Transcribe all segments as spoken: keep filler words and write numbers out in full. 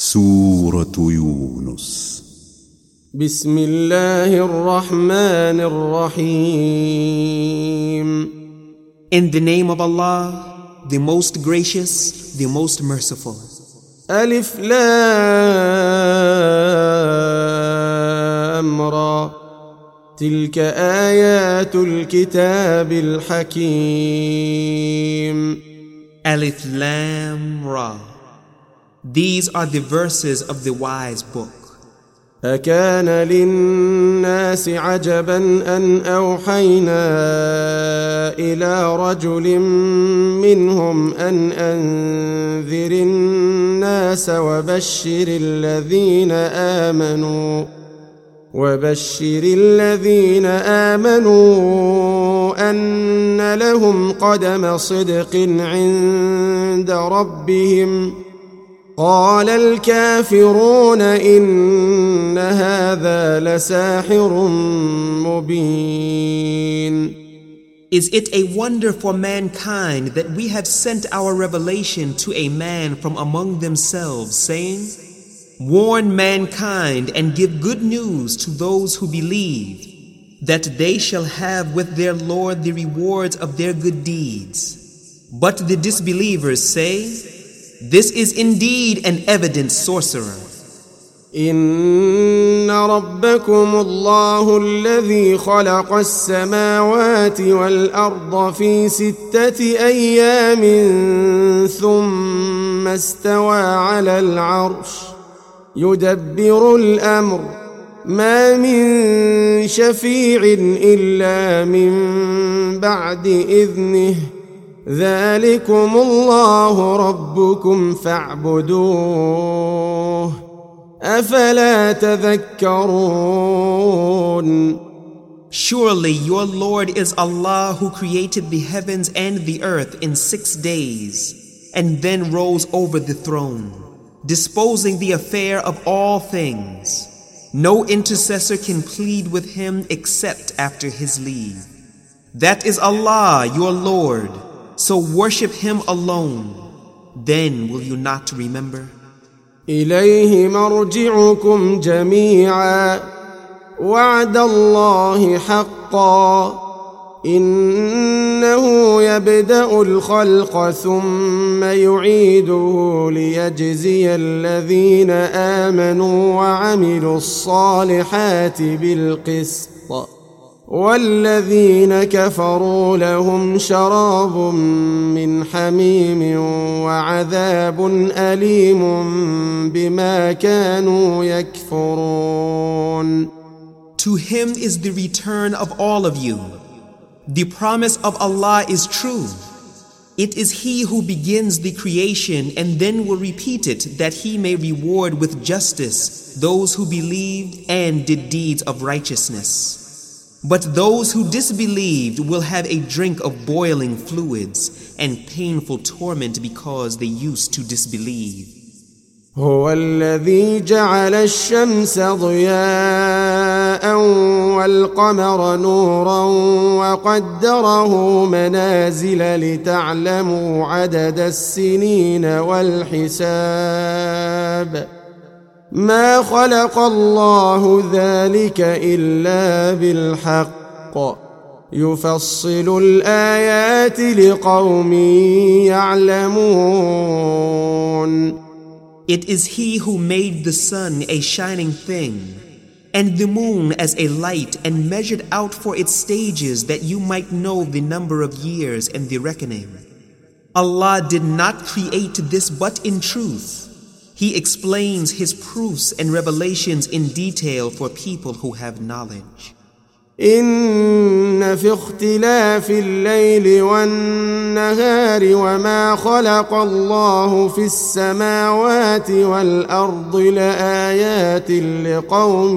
سورة يونس. بسم الله الرحمن الرحيم. In the name of Allah, the most gracious, the most merciful. ألف لام را تلك آيات الكتاب الحكيم. Alif Lam Ra. These are the verses of the wise book. أكان للناس عجبا أن أوحينا إلى رجل منهم أن أنذر الناس وبشر الذين آمنوا وبشر الذين آمنوا أن لهم قدم صدق عند ربهم. قال الكافرون إن هذا لساحر مبين. Is it a wonder for mankind that we have sent our revelation to a man from among themselves, saying, warn mankind and give good news to those who believe, that they shall have with their Lord the rewards of their good deeds. But the disbelievers say, this is indeed an evident sorcerer. إن ربكم الله الذي خلق السماوات والأرض في ستة أيام ثم استوى على العرش يدبر الأمر ما من شفيع إلا من بعد إذنه ذلكم الله ربكم فاعبدوه أفلا تذكرون. Surely your Lord is Allah who created the heavens and the earth in six days and then rose over the throne, disposing the affair of all things. No intercessor can plead with him except after his leave. That is Allah, your Lord, so worship him alone. Then will you not remember? إليه مرجعكم جميعا وعد الله حقا إنه يبدأ الخلق ثم يعيده ليجزي الذين آمنوا وعملوا الصالحات بالقسط والذين كفروا لهم شراب من حميم وعذاب أليم بما كانوا يكفرون. To him is the return of all of you. The promise of Allah is true. It is He who begins the creation and then will repeat it, that He may reward with justice those who believed and did deeds of righteousness. But those who disbelieved will have a drink of boiling fluids and painful torment because they used to disbelieve. هو الذي جعل الشمس ضياء والقمر نورا وقدره منازل لتعلموا عدد السنين والحساب ما خلق الله ذلك إلا بالحق يفصل الآيات لقوم يعلمون. It is He who made the sun a shining thing and the moon as a light and measured out for its stages that you might know the number of years and the reckoning. Allah did not create this but in truth. He explains His proofs and revelations in detail for people who have knowledge. إن في اختلاف الليل والنهار وما خلق الله في السماوات والأرض لآيات لقوم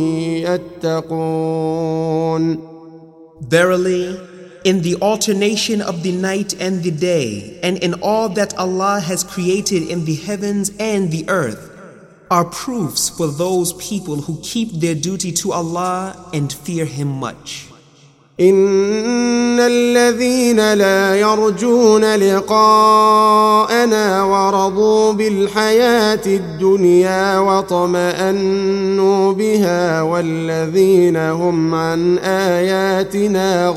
يتقون. Verily, in the alternation of the night and the day, and in all that Allah has created in the heavens and the earth, are proofs for those people who keep their duty to Allah and fear Him much. إن الذين لا يرجون لقاءنا ورضوا بالحياة الدنيا واطمأنوا بها والذين هم عن آياتنا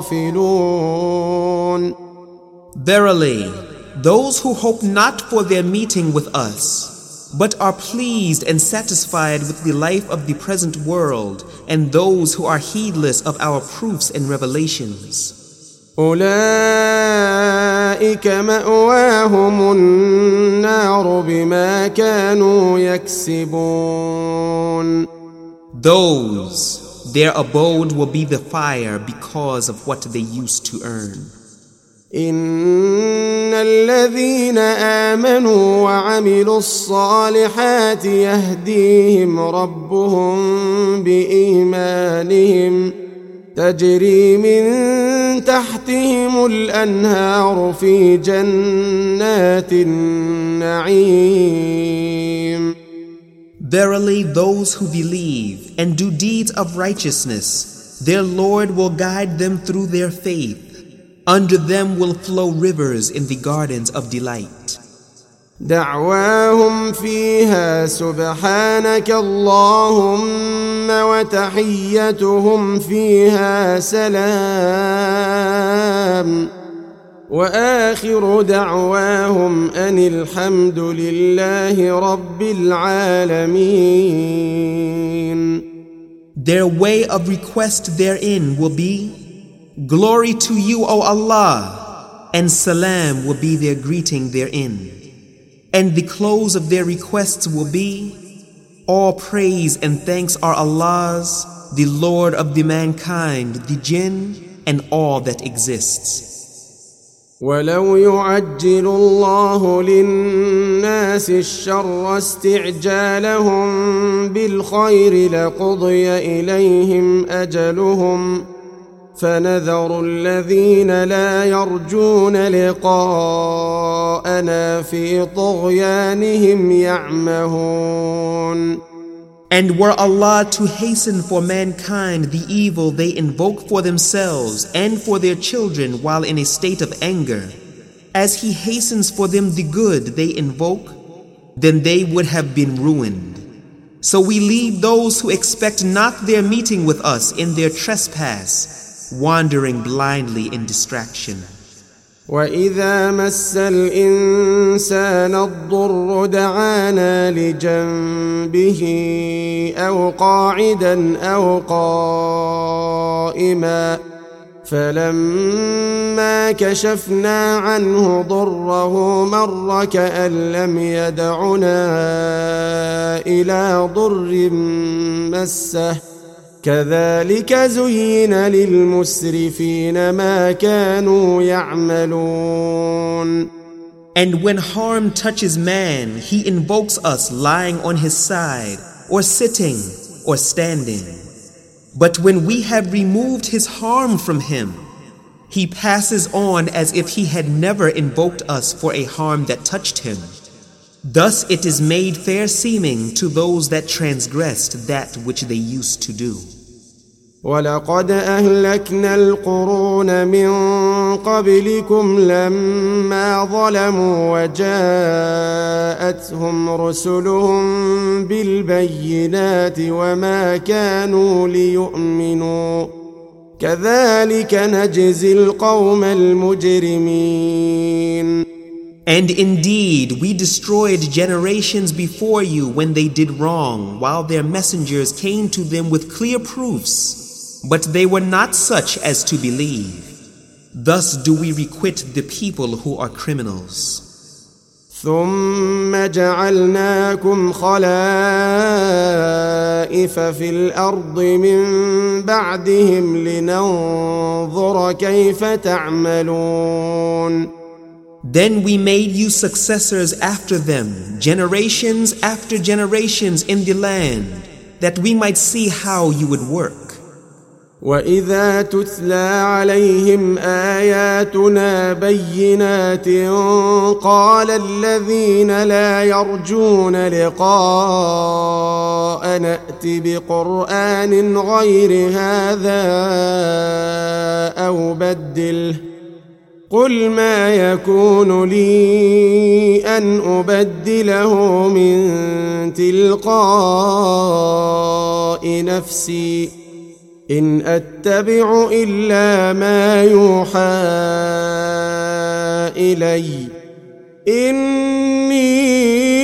غافلون. Verily, those who hope not for their meeting with us, but are pleased and satisfied with the life of the present world, and those who are heedless of our proofs and revelations. أولئك مأواهم النار بما كانوا يكسبون. Those, their abode will be the fire because of what they used to earn. إن الذين آمنوا وعملوا الصالحات يهديهم ربهم بإيمانهم تجري من تحتهم الأنهار في جنات النعيم. Verily, those who believe and do deeds of righteousness, their Lord will guide them through their faith. Under them will flow rivers in the gardens of delight. دعواهم فيها سبحانك اللهم وتحيتهم فيها سلام وآخر دعواهم أن الحمد لله رب العالمين. Their way of request therein will be, Glory to you, O Allah, and salam will be their greeting therein. And the close of their requests will be, all praise and thanks are Allah's, the Lord of the mankind, the jinn, and all that exists. ولو يعجل الله للناس الشر استعجالهم بالخير لقضي إليهم أجلهم فنذر الذين لا يرجون لقاءنا في طغيانهم يعمهون. And were Allah to hasten for mankind the evil they invoke for themselves and for their children while in a state of anger, as He hastens for them the good they invoke, then they would have been ruined. So we leave those who expect not their meeting with us in their trespass, wandering blindly in distraction. وإذا مس الإنسان الضر دعانا لجنبه أو قاعدا أو قائما فلما كشفنا عنه ضره مر كأن لم يدعنا إلى ضر مسه كذلك زين للمسرفين ما كانوا يعملون. And when harm touches man, he invokes us lying on his side, or sitting, or standing. But when we have removed his harm from him, he passes on as if he had never invoked us for a harm that touched him. Thus it is made fair seeming to those that transgressed that which they used to do. وَلَقَدْ أَهْلَكْنَا الْقُرُونَ مِنْ قَبْلِكُمْ لَمَّا ظَلَمُوا وَجَاءَتْهُمْ رُسُلُهُم بِالْبَيِّنَاتِ وَمَا كَانُوا لِيُؤْمِنُوا كَذَلِكَ نَجْزِي الْقَوْمَ الْمُجْرِمِينَ. And indeed, we destroyed generations before you when they did wrong, while their messengers came to them with clear proofs, but they were not such as to believe. Thus do we requite the people who are criminals. ثم جعلناكم خلائف في الأرض من بعدهم لننظر كيف تعملون. Then we made you successors after them, generations after generations in the land, that we might see how you would work. وإذا تتلى عليهم آياتنا بينات قال الذين لا يرجون لقاء نأت بقرآن غير هذا أو بدله قل ما يكون لي أن أبدله من تلقاء نفسي إن أتبع إلا ما يوحى إلي إني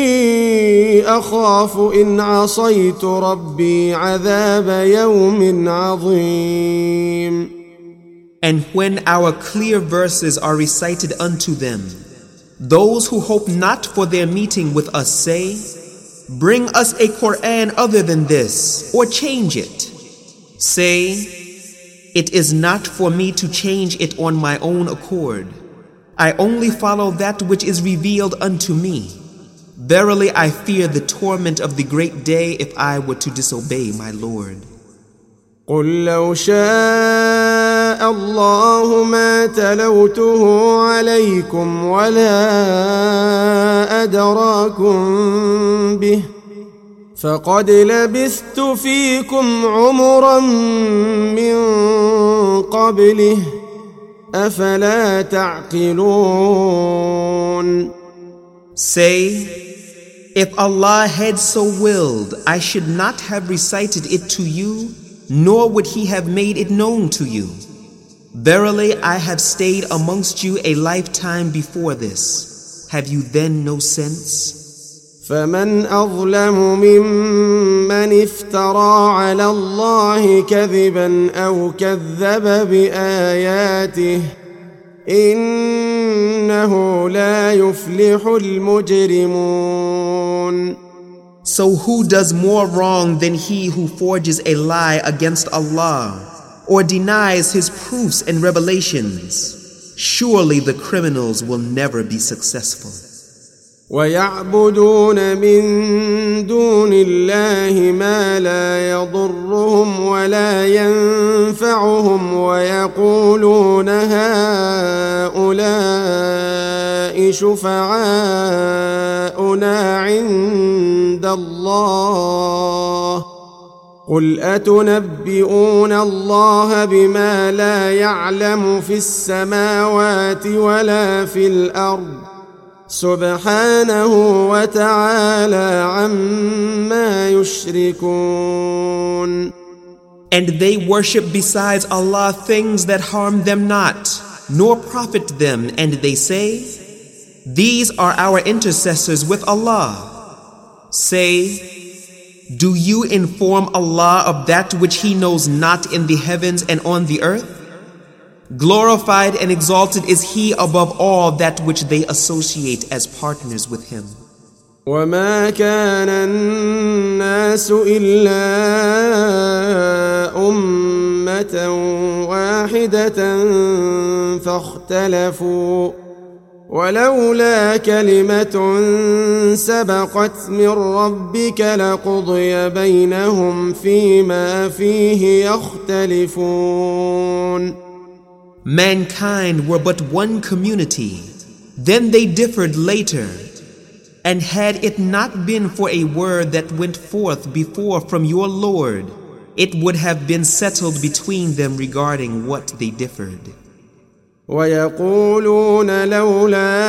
أخاف إن عصيت ربي عذاب يوم عظيم. And when our clear verses are recited unto them, those who hope not for their meeting with us say, bring us a Quran other than this, or change it. Say, it is not for me to change it on my own accord. I only follow that which is revealed unto me. Verily I fear the torment of the great day if I were to disobey my Lord. قل لو شاء الله ما تلوته عليكم ولا أدراكم به فقد لبثت فيكم عمرا من قبله أفلا تعقلون. Say, if Allah had so willed, I should not have recited it to you, nor would He have made it known to you. Verily, I have stayed amongst you a lifetime before this. Have you then no sense? فمن أظلم ممن افترى على الله كذبا أو كذب بآياته إنه لا يفلح المجرمون. So who does more wrong than he who forges a lie against Allah or denies His proofs and revelations? Surely the criminals will never be successful. ويعبدون من دون الله ما لا يضرهم ولا ينفعهم ويقولون هؤلاء شفعاؤنا عند الله قل أتنبئون الله بما لا يعلم في السماوات ولا في الأرض سبحانه وتعالى عما يشركون. And they worship besides Allah things that harm them not, nor profit them, and they say, these are our intercessors with Allah. Say, do you inform Allah of that which He knows not in the heavens and on the earth? Glorified and exalted is He above all that which they associate as partners with Him. وما كان الناس إلا أمة واحدة فاختلفوا ولولا كلمة سبقت من ربك لقضي بينهم فيما فيه يختلفون. Mankind were but one community, then they differed later. And had it not been for a word that went forth before from your Lord, it would have been settled between them regarding what they differed. ويقولون لولا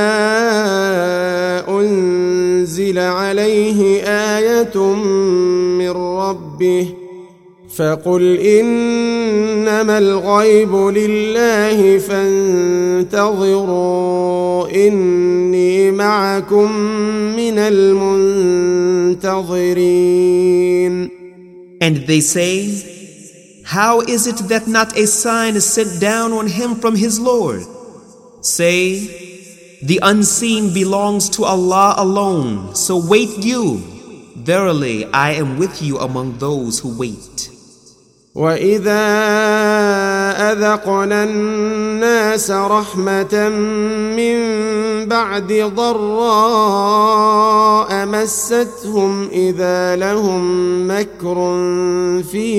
أنزل عليه آية من ربه فقل إنما الغيب لله فانتظروا إني معكم من المنتظرين. And they say, how is it that not a sign is sent down on him from his Lord? Say, the unseen belongs to Allah alone, so wait you. Verily, I am with you among those who wait. وإذا وأذقنا الناس رحمة من بعد ضراء مستهم إذا لهم مكر في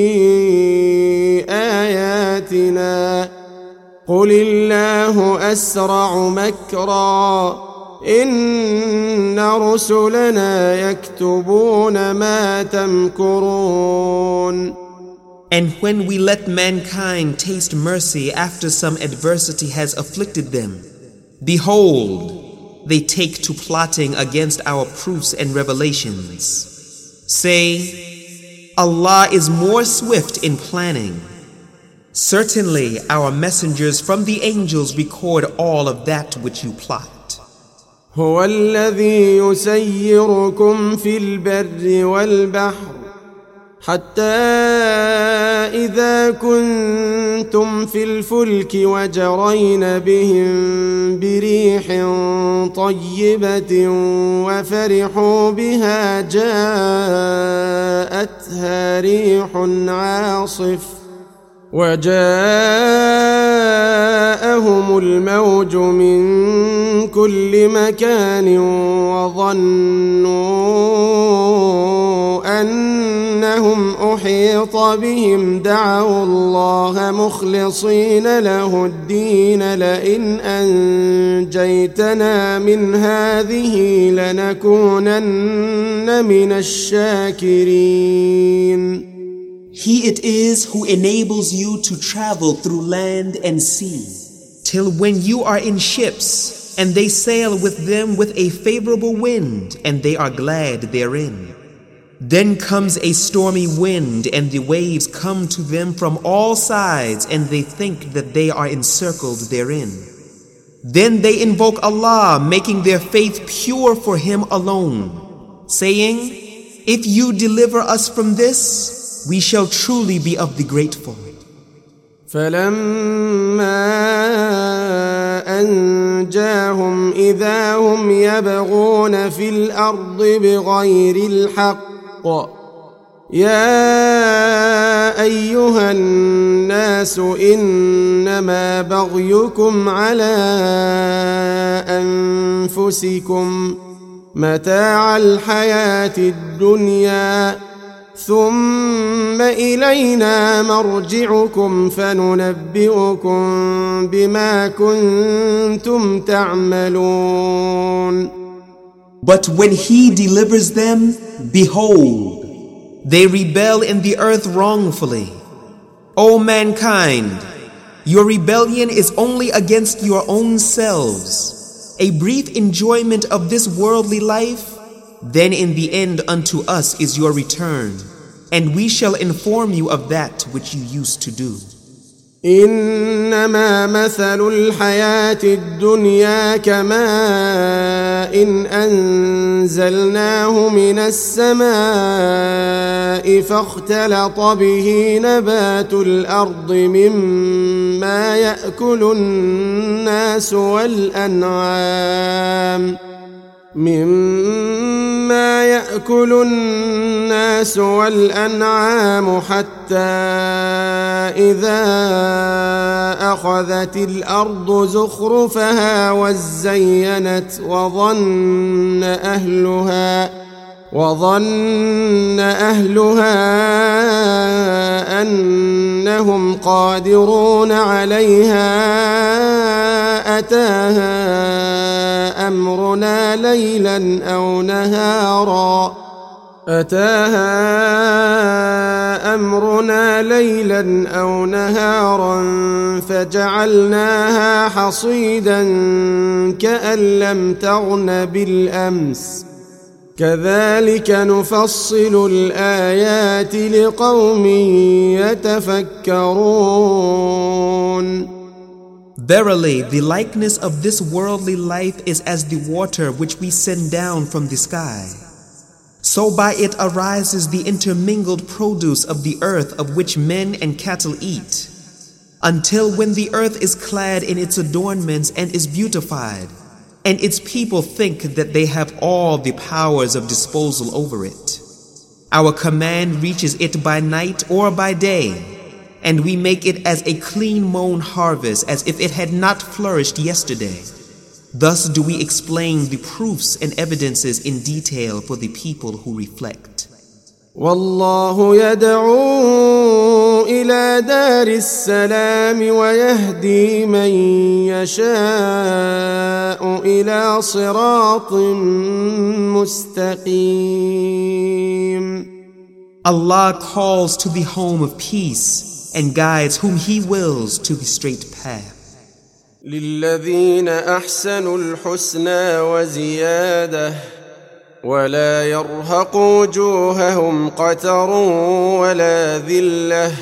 آياتنا قل الله أسرع مكرا إن رسلنا يكتبون ما تمكرون. And when we let mankind taste mercy after some adversity has afflicted them, behold, they take to plotting against our proofs and revelations. Say, Allah is more swift in planning. Certainly, our messengers from the angels record all of that which you plot. هو الذي يسيركم في البر والبحر حتى إذا كنتم في الفلك وجرين بهم بريح طيبة وفرحوا بها جاءتها ريح عاصف وجاءهم الموج من كل مكان وظنوا أنهم أحيط بهم دعوا الله مخلصين له الدين لئن أنجيتنا من هذه لنكونن من الشاكرين. He it is who enables you to travel through land and sea, till when you are in ships, and they sail with them with a favorable wind, and they are glad therein. Then comes a stormy wind, and the waves come to them from all sides, and they think that they are encircled therein. Then they invoke Allah, making their faith pure for Him alone, saying, if you deliver us from this, we shall truly be of the grateful. فلما أنجاهم إذا هم يبغون في الأرض بغير الحق يا أيها الناس إنما بغيكم على أنفسكم متاع الحياة الدنيا ثم إلينا مرجعكم فننبئكم بما كنتم تعملون. But when He delivers them, behold, they rebel in the earth wrongfully. O mankind, your rebellion is only against your own selves. A brief enjoyment of this worldly life, then in the end unto us is your return, and we shall inform you of that which you used to do. إنما مثل الحياة الدنيا كماء إن أنزلناه من السماء فاختلط به نبات الأرض مما يأكل الناس والأنعام مما يأكل الناس والأنعام حتى إذا أخذت الأرض زخرفها وزينت وظن أهلها وظن أهلها أنهم قادرون عليها أتاها أمرنا ليلا أو نهارا أتاها أمرنا ليلا أو نهارا فجعلناها حصيدا كأن لم تغن بالأمس كذلك نفصل الآيات لقوم يتفكرون. Verily, the likeness of this worldly life is as the water which we send down from the sky. So by it arises the intermingled produce of the earth of which men and cattle eat, until when the earth is clad in its adornments and is beautified, and its people think that they have all the powers of disposal over it. Our command reaches it by night or by day, and we make it as a clean-mown harvest, as if it had not flourished yesterday. Thus do we explain the proofs and evidences in detail for the people who reflect. والله يدعو إلى دار السلام ويهدي من يشاء إلى صراط مستقيم. Allah calls to the home of peace and guides whom He wills to the straight path. للذين أحسنوا الحسنى وزيادة ولا يرهق وجوههم قتر ولا ذلة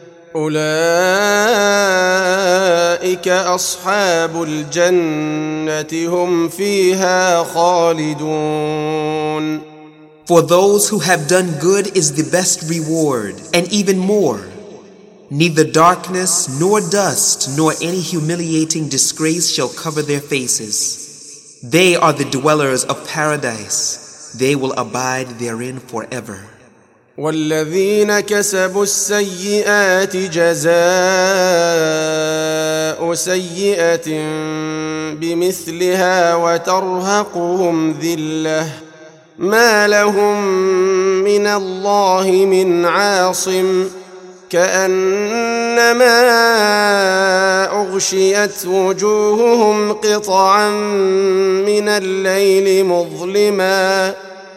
أولئك أصحاب الجنة هم فيها خالدون. For those who have done good is the best reward, and even more. Neither darkness, nor dust, nor any humiliating disgrace shall cover their faces. They are the dwellers of paradise. They will abide therein forever. والذين كسبوا السيئات جزاء سيئة بمثلها وترهقهم ذلة ما لهم من الله من عاصم كأنما أغشيت وجوههم قطعا من الليل مظلما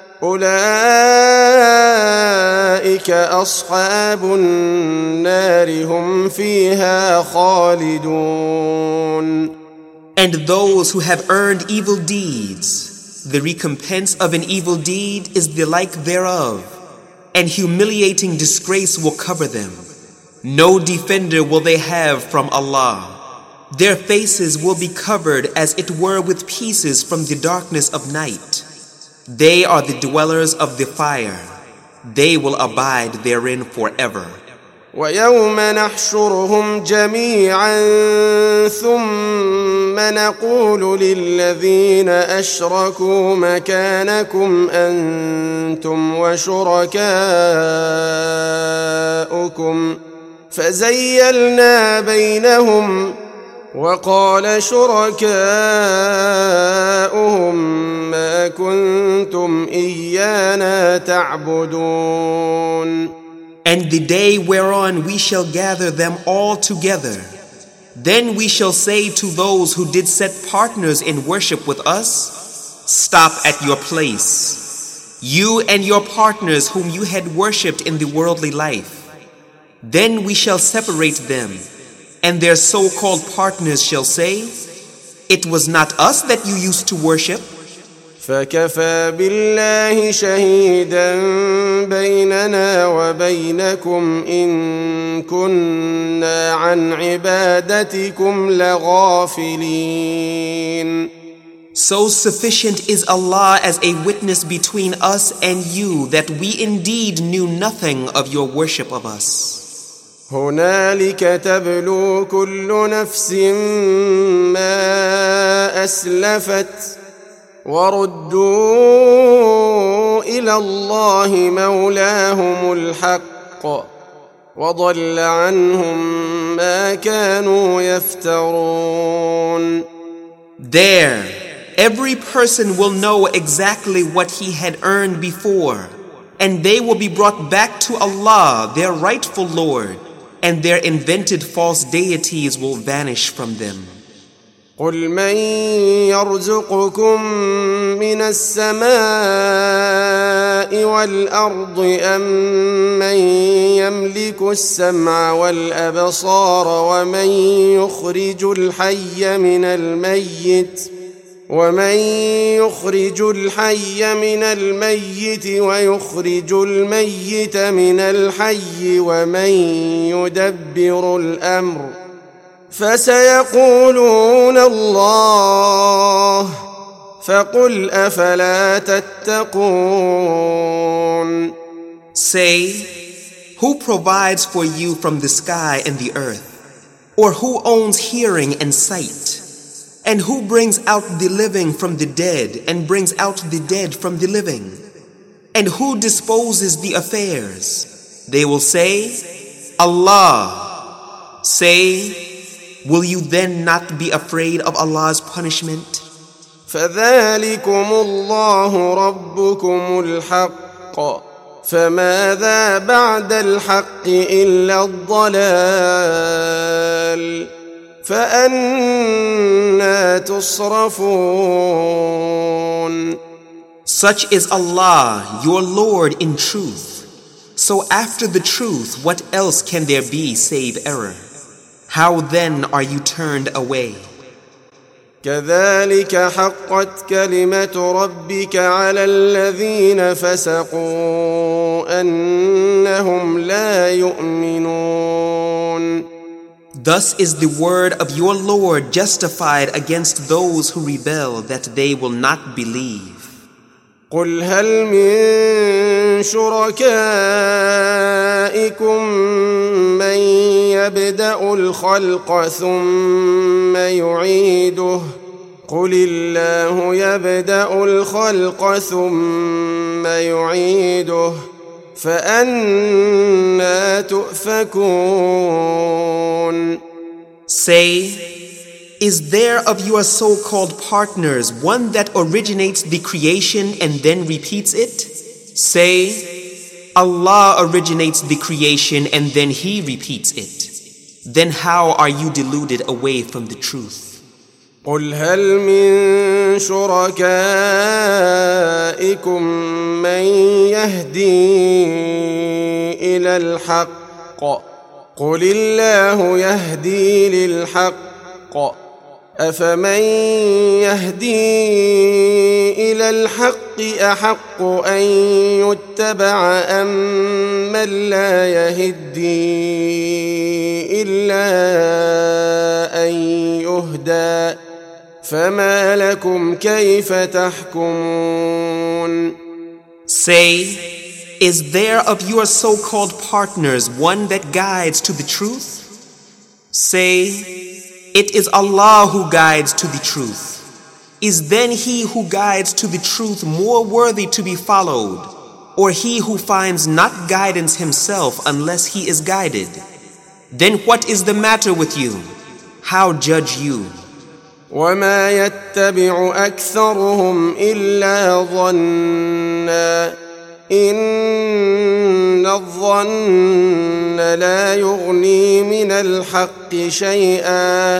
أولئك أصحاب النار هم فيها خالدون. And those who have earned evil deeds, the recompense of an evil deed is the like thereof, and humiliating disgrace will cover them. No defender will they have from Allah. Their faces will be covered as it were with pieces from the darkness of night. They are the dwellers of the fire. They will abide therein forever. ويوم نحشرهم جميعا ثم نقول للذين أشركوا مكانكم أنتم وشركاؤكم فزيلنا بينهم وقال شركاؤهم ما كنتم إيانا تعبدون. And the day whereon we shall gather them all together, then we shall say to those who did set partners in worship with us, stop at your place, you and your partners whom you had worshipped in the worldly life. Then we shall separate them, and their so-called partners shall say, it was not us that you used to worship. فكفى بالله شهيدا بيننا وبينكم إن كنا عن عبادتكم لغافلين. So sufficient is Allah as a witness between us and you that we indeed knew nothing of your worship of us. هنالك تبلو كل نفس ما أسلفت وردوا إلى الله مولاهم الحق وضل عنهم ما كانوا يفترون. There, every person will know exactly what he had earned before, and they will be brought back to Allah, their rightful Lord, and their invented false deities will vanish from them. قل من يرزقكم من السماء والأرض أم من يملك السمع والأبصار ومن يخرج الحي من الميت ومن يخرج الحي من الميت ويخرج الميت من الحي ومن يدبر الأمر فسيقولون الله فقل أفلا تتقون. Say, who provides for you from the sky and the earth? Or who owns hearing and sight? And who brings out the living from the dead and brings out the dead from the living? And who disposes the affairs? They will say, Allah. Say, will you then not be afraid of Allah's punishment? فذلكم الله ربكم الحق فماذا بعد الحق إلا الضلال فأنى تصرفون. Such is Allah, your Lord in truth. So after the truth, what else can there be save error? How then are you turned away? كذلك حقت كلمة ربك على الذين فسقوا أنهم لا يؤمنون. Thus is the word of your Lord justified against those who rebel that they will not believe. قل هل من شركائكم من يبدأ الخلق ثم يعيده قل الله يبدأ الخلق ثم يعيده فأنى تؤفكون. Say, is there of your so-called partners one that originates the creation and then repeats it? Say, Allah originates the creation and then He repeats it. Then how are you deluded away from the truth? قل هل من شركائكم من يهدي إلى الحق قل الله يهدي للحق أفمن يهدي إلى الحق أحق أن يتبع أم من لا يهدي إلا أن يهدى فما لكم كيف تحكمون. Say, is there of your so-called partners one that guides to the truth? Say, it is Allah who guides to the truth. Is then he who guides to the truth more worthy to be followed, or he who finds not guidance himself unless he is guided? Then what is the matter with you? How judge you? وما يتبع أكثرهم إلا ظنا إن الظن لا يغني من الحق شيئا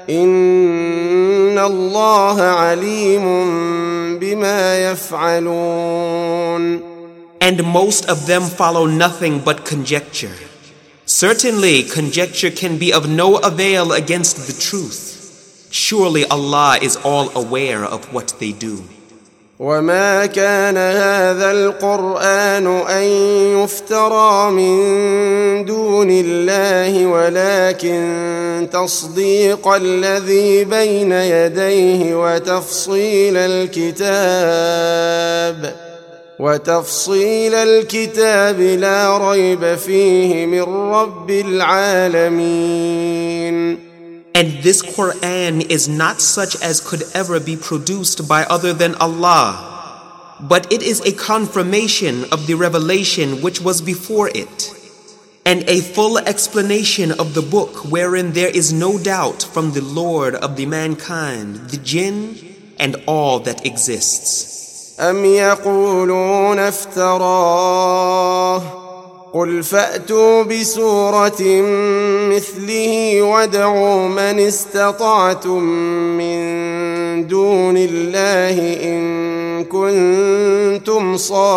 إن الله عليم بما يفعلون. And most of them follow nothing but conjecture. Certainly conjecture can be of no avail against the truth. Surely Allah is all aware of what they do. وما كان هذا القرآن أن يفترى من دون الله ولكن تصديق الذي بين يديه وتفصيل الكتاب وتفصيل الكتاب لا ريب فيه من رب العالمين. And this Quran is not such as could ever be produced by other than Allah, but it is a confirmation of the revelation which was before it, and a full explanation of the book wherein there is no doubt from the Lord of the mankind, the jinn, and all that exists. أم يقولون افتراه قل فأتوا بسورة مثله وادعوا من استطعتم من دون الله إن كنتم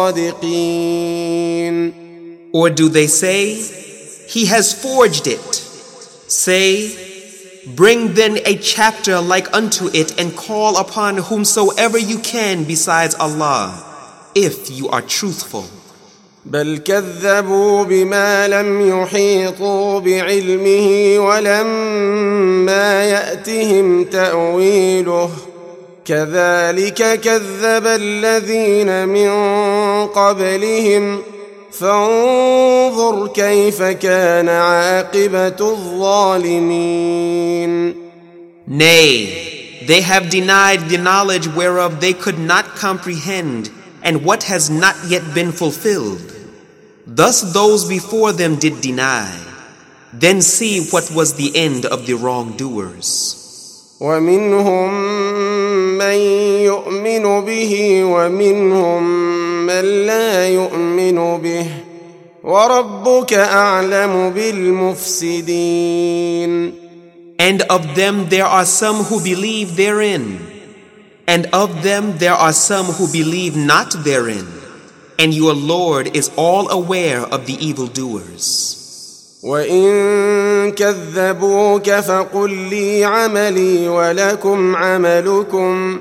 صادقين. Or do they say, He has forged it? Say, bring then a chapter like unto it and call upon whomsoever you can besides Allah, if you are truthful. بل كذبوا بما لم يحيطوا بعلمه ولما يأتهم تأويله كذلك كذب الذين من قبلهم فانظر كيف كان عاقبة الظالمين. Nay, they have denied the knowledge whereof they could not comprehend, and what has not yet been fulfilled. Thus those before them did deny. Then see what was the end of the wrongdoers. ومنهم من يؤمن به ومنهم من لا يؤمن به وربك أعلم بالمفسدين. And of them there are some who believe therein, and of them there are some who believe not therein, and your Lord is all aware of the evildoers. وإن كذبوك فقل لي عملي ولكم عملكم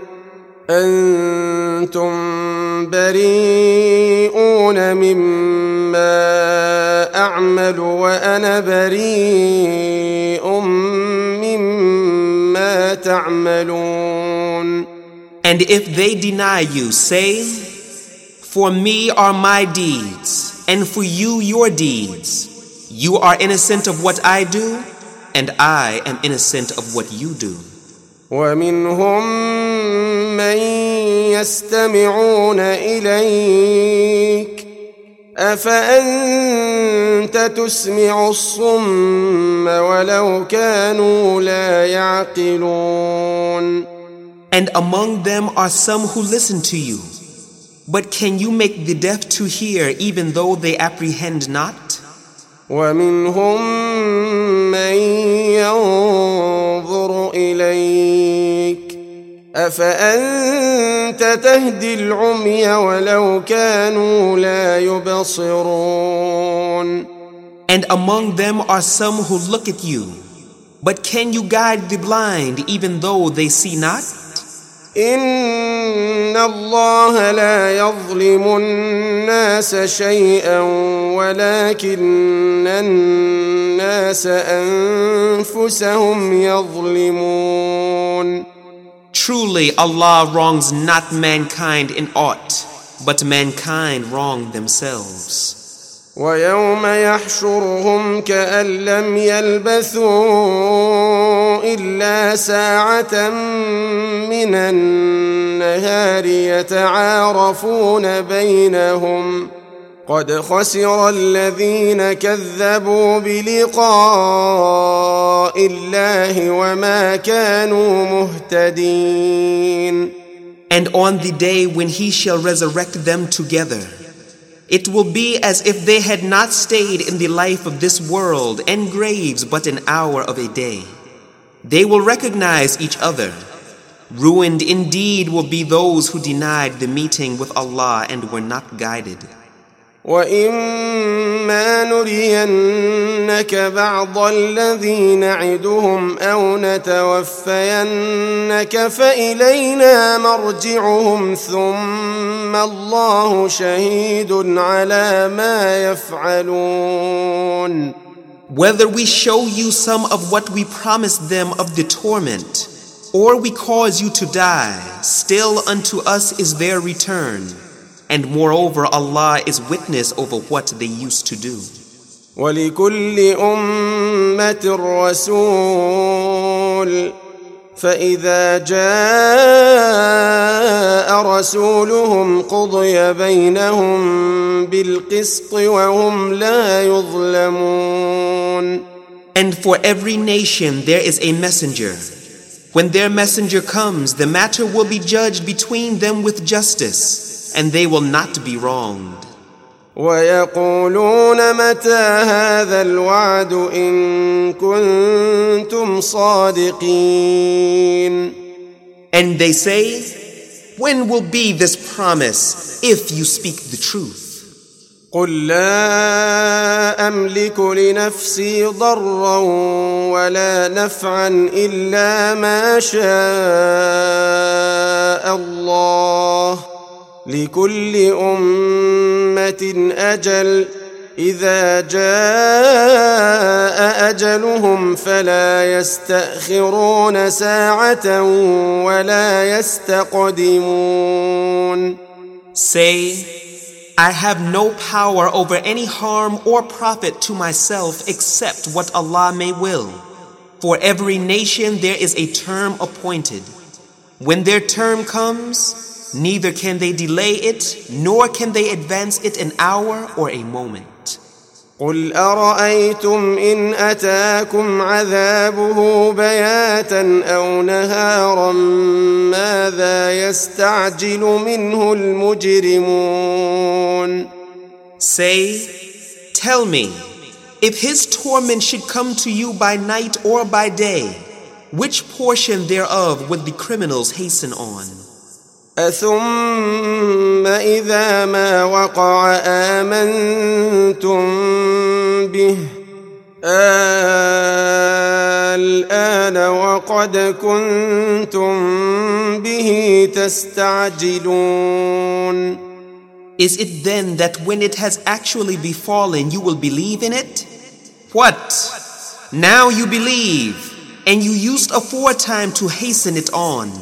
أنتم بريئون مما أعمل وأنا بريء مما تعملون. And if they deny you, say, for me are my deeds, and for you your deeds. You are innocent of what I do, and I am innocent of what you do. ومنهم من يستمعون إليك أفأنت تسمع الصم ولو كانوا لا يعقلون. And among them are some who listen to you. But can you make the deaf to hear even though they apprehend not? ومنهم من ينظر إليك أفأنت تهدي العمي ولو كانوا لا يبصرون. And among them are some who look at you. But can you guide the blind even though they see not? إن الله لا يظلم الناس شيئا ولكن الناس أنفسهم يظلمون. Truly Allah wrongs not mankind in aught, but mankind wrong themselves. ويوم يحشرهم كأن لم يلبثوا إلا ساعة من النهار يتعارفون بينهم قد خسر الذين كذبوا بلقاء الله وما كانوا مهتدين. And on the day when he shall resurrect them together, it will be as if they had not stayed in the life of this world and graves but an hour of a day. They will recognize each other. Ruined indeed will be those who denied the meeting with Allah and were not guided. وَإِمَّا نُرِيَنَّكَ بَعْضَ الَّذِي نَعِدُهُمْ أَوْ نَتَوَفَّيَنَّكَ فَإِلَيْنَا مَرْجِعُهُمْ ثُمَّ اللَّهُ شَهِيدٌ عَلَى مَا يَفْعَلُونَ. Whether we show you some of what we promised them of the torment, or we cause you to die, still unto us is their return. And moreover, Allah is witness over what they used to do. وَلِكُلِّ أُمَّةٍ رَسُولٌ فَإِذَا جَاءَ رَسُولُهُمْ قُضِيَ بَيْنَهُمْ بِالْقِسْطِ وَهُمْ لَا يُظْلَمُونَ. And for every nation there is a messenger. When their messenger comes, the matter will be judged between them with justice, and they will not be wronged. وَيَقُولُونَ مَتَى هَذَا الْوَعْدُ إِن كُنتُمْ صَادِقِينَ. And they say, when will be this promise if you speak the truth? قُل لَّا أَمْلِكُ لِنَفْسِي ضَرًّا وَلَا نَفْعًا إِلَّا مَا شَاءَ اللَّهُ لكل أمة أجل إذا جاء أجلهم فلا يستأخرون ساعة ولا يستقدمون. Say, I have no power over any harm or profit to myself except what Allah may will. For every nation there is a term appointed. When their term comes, neither can they delay it, nor can they advance it an hour or a moment. قل أرأيتم إن أتاكم عذابه بياتا أو نهارا ماذا يستعجل منه المجرمون. Say, tell me, if his torment should come to you by night or by day, which portion thereof would the criminals hasten on? أثم إذا ما وقع آمنتم به الآن وقد كنتم به تستعجلون. Is it then that when it has actually befallen you will believe in it? What? Now you believe, and you used aforetime to hasten it on.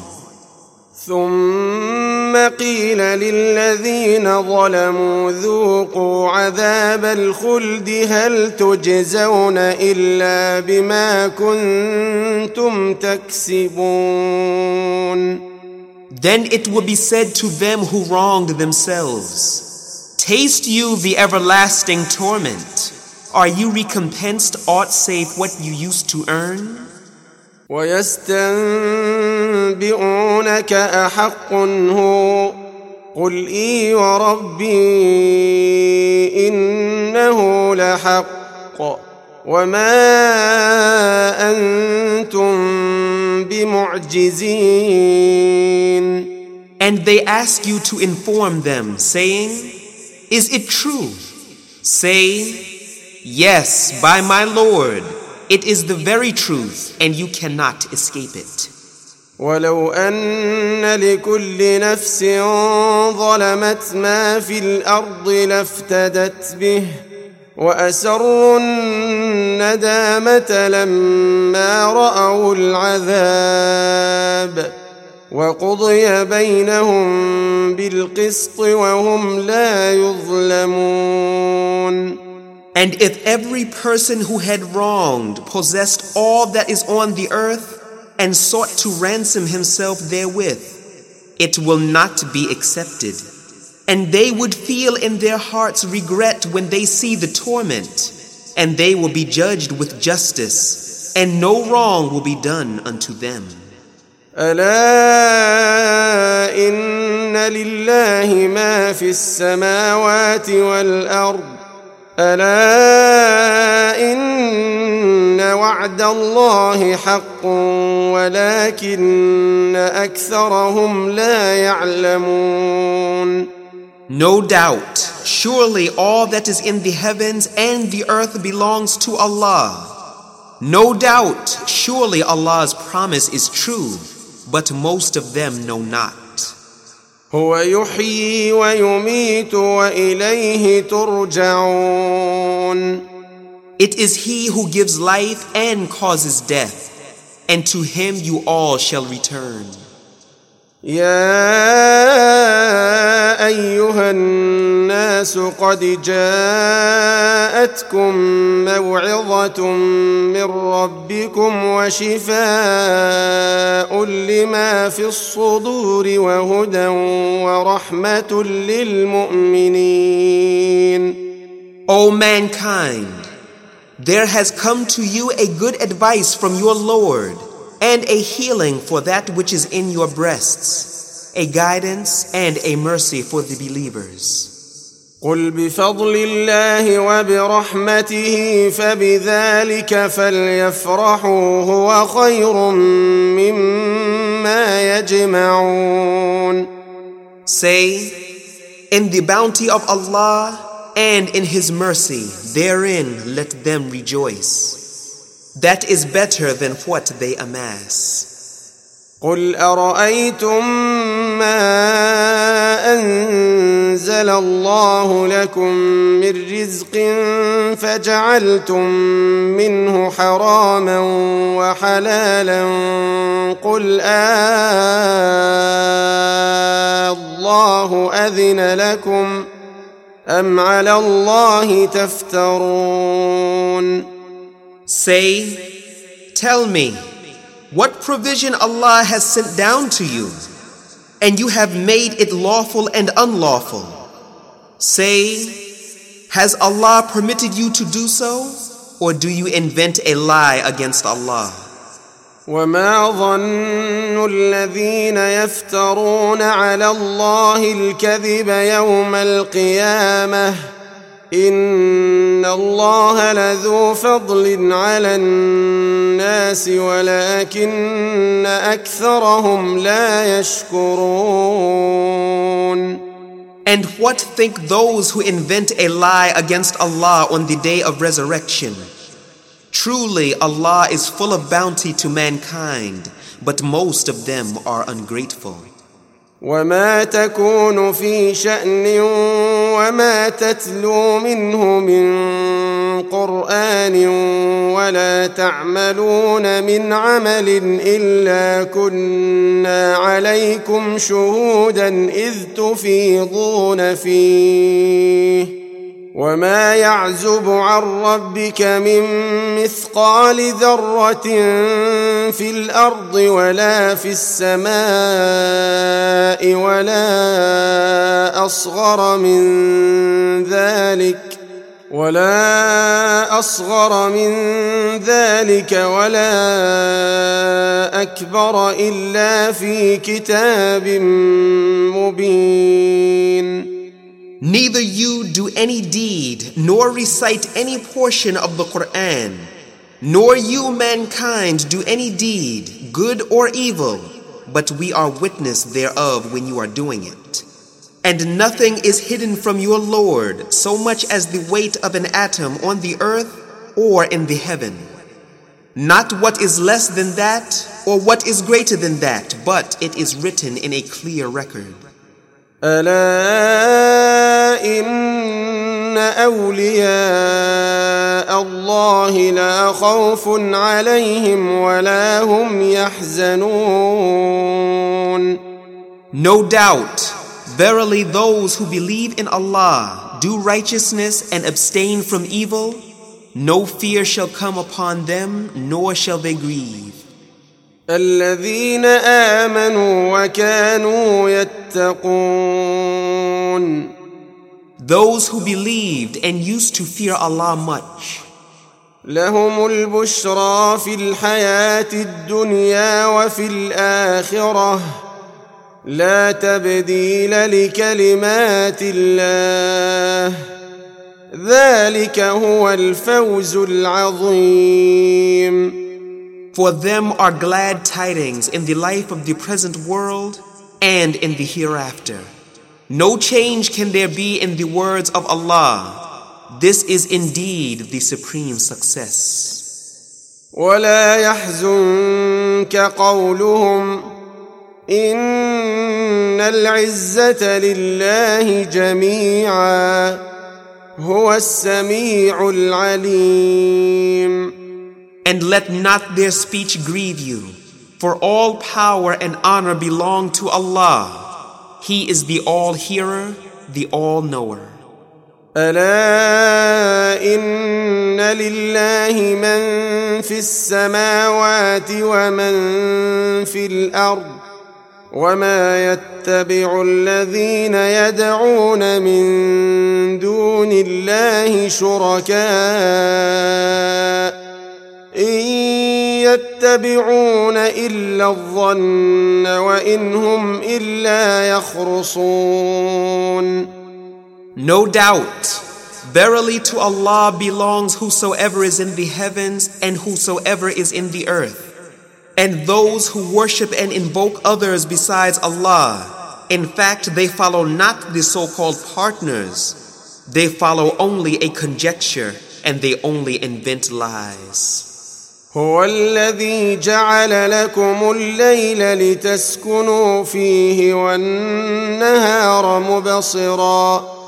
ثم قيل للذين ظلموا ذوقوا عذاب الخلد هل تجزون إلا بما كنتم تكسبون. Then it will be said to them who wronged themselves, taste you the everlasting torment. Are you recompensed aught save what you used to earn? ويستنبئونك أحق هو قل إي وربي إنه لحق وما أنتم بمعجزين. And they ask you to inform them, saying, is it true? Say, yes, by my Lord, it is the very truth, and you cannot escape it. ولو أن لكل نفس ظلمت ما في الأرض لافتدت به وأسروا الندامة لما رأوا العذاب وقضي بينهم بالقسط وهم لا يظلمون. And if every person who had wronged possessed all that is on the earth and sought to ransom himself therewith, it will not be accepted. And they would feel in their hearts regret when they see the torment, and they will be judged with justice, and no wrong will be done unto them. ألا إن لله ما في السماوات والأرض ألا إن وعد الله حق ولكن أكثرهم لا يعلمون. No doubt, surely all that is in the heavens and the earth belongs to Allah. No doubt, surely Allah's promise is true, but most of them know not. هو يحيي ويميت وإليه ترجعون. It is He who gives life and causes death, and to Him you all shall return. يا أيها الناس قد جاءتكم موعظة من ربكم وشفاء لما في الصدور وهدى ورحمة للمؤمنين. O mankind, there has come to you a good advice from your Lord, and a healing for that which is in your breasts, a guidance and a mercy for the believers. قل بفضل الله وبرحمته فبذلك فليفرحوا هو خير مما يجمعون. Say, in the bounty of Allah and in His mercy, therein let them rejoice. That is better than what they amass. قل أرأيتم ما أنزل الله لكم من رزق فجعلتم منه حراما وحلالا قل آه الله أذن لكم أم على الله تفترون. Say, tell me, what provision Allah has sent down to you, and you have made it lawful and unlawful. Say, Has Allah permitted you to do so? Or do you invent a lie against Allah? وما ظن الذين يفترون على الله الكذب يوم القيامة إن الله لذو فضل على الناس ولكن أكثرهم لا يشكرون. And what think those who invent a lie against Allah on the day of resurrection? Truly, Allah is full of bounty to mankind, but most of them are ungrateful. وما تكون في شأن وما تتلو منه من قرآن ولا تعملون من عمل إلا كنا عليكم شهودا إذ تفيضون فيه وما يعزب عن ربك من مثقال ذرة في الأرض ولا في السماء ولا أصغر من ذلك ولا أصغر من ذلك ولا أكبر إلا في كتاب مبين. Neither you do any deed, nor recite any portion of the Quran, nor you mankind do any deed, good or evil, but we are witness thereof when you are doing it. And nothing is hidden from your Lord so much as the weight of an atom on the earth or in the heaven. Not what is less than that or what is greater than that, but it is written in a clear record. ألا إن أولياء الله لا خوف عليهم ولا هم يحزنون. No doubt, verily those who believe in Allah, do righteousness and abstain from evil, no fear shall come upon them, nor shall they grieve. الذين آمنوا وكانوا يتقون. Those who believed and used to fear Allah much. لهم البشرى في الحياة الدنيا وفي الآخرة لا تبديل لكلمات الله ذلك هو الفوز العظيم. For them are glad tidings in the life of the present world and in the hereafter. No change can there be in the words of Allah. This is indeed the supreme success. ولا يحزنك قولهم إن العزة لله جميعا هو السميع العليم. And let not their speech grieve you, for all power and honor belong to Allah. He is the all-hearer, the all-knower. ألا إن لله من في السماوات ومن في الأرض وما يتبع الذين يدعون من دون الله شركاء إن يتبعون إلا الظن وإن هم إلا يخرصون. No doubt, verily to Allah belongs whosoever is in the heavens and whosoever is in the earth. And those who worship and invoke others besides Allah, in fact they follow not the so-called partners. They follow only a conjecture and they only invent lies. هو الذي جعل لكم الليل لتسكنوا فيه والنهار مبصرا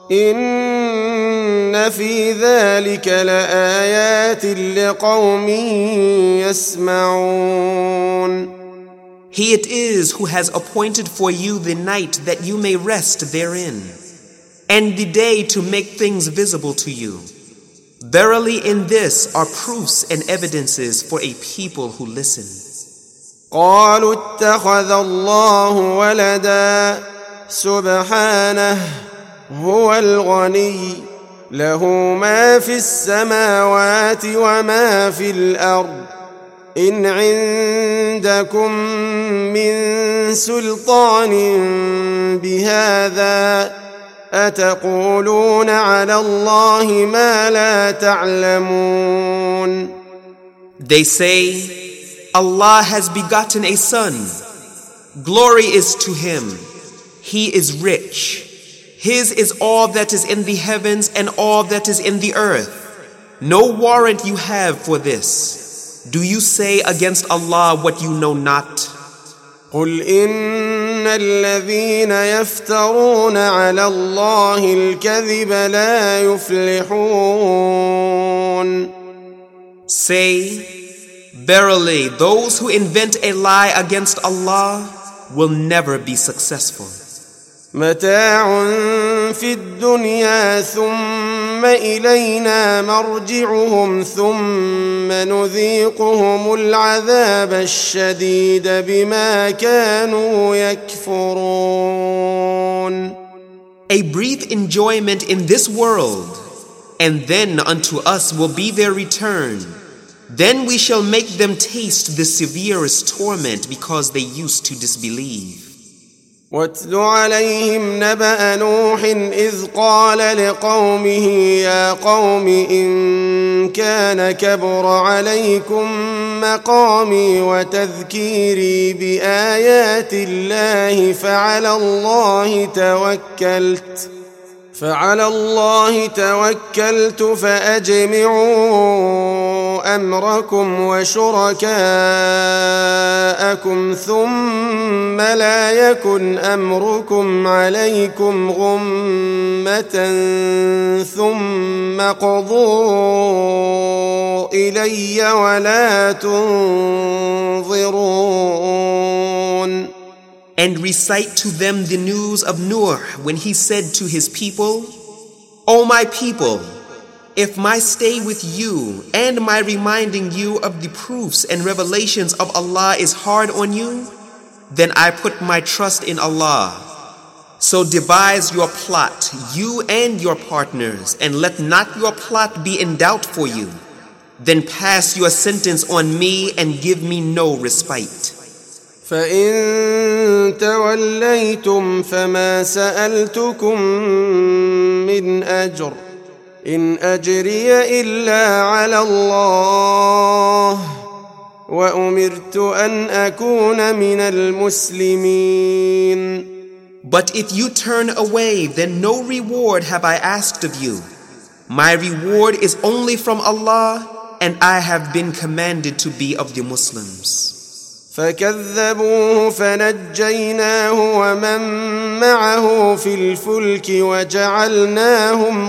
إن في ذلك لآيات لقوم يسمعون. He it is who has appointed for you the night that you may rest therein, and the day to make things visible to you. Verily in this are proofs and evidences for a people who listen. قالوا اتخذ الله ولدا سبحانه هو الغني له ما في السماوات وما في الأرض إن عندكم من سلطان بهذا أتقولون على الله ما لا تعلمون. They say, Allah has begotten a son. Glory is to him. He is rich. His is all that is in the heavens and all that is in the earth. No warrant you have for this. Do you say against Allah what you know not? قل إن الذين يفترون على الله الكذب لا يفلحون. Say, verily, those who invent a lie against Allah will never be successful. متاع في الدنيا ثم إلينا مرجعهم ثم نذيقهم العذاب الشديد بما كانوا يكفرون. A brief enjoyment in this world, and then unto us will be their return. Then we shall make them taste the severest torment because they used to disbelieve. واتل عليهم نبأ نوح إذ قال لقومه يا قوم إن كان كبر عليكم مقامي وتذكيري بآيات الله فعلى الله توكلت فعلى الله توكلت فأجمعوا أمركم وشركاءكم ثم لا يكن أمركم عليكم غمة ثم قضوا إلي ولا تنظرون. And recite to them the news of Noah when he said to his people, O my people, if my stay with you and my reminding you of the proofs and revelations of Allah is hard on you, then I put my trust in Allah. So devise your plot, you and your partners, and let not your plot be in doubt for you. Then pass your sentence on me and give me no respite. فإن توليتم فما سألتكم من أجر إن أجري إلا على الله وأمرت أن أكون من المسلمين. But if you turn away, then no reward have I asked of you. My reward is only from Allah, and I have been commanded to be of the Muslims. فكذبوه فنجيناه ومن معه في الفلك وجعلناهم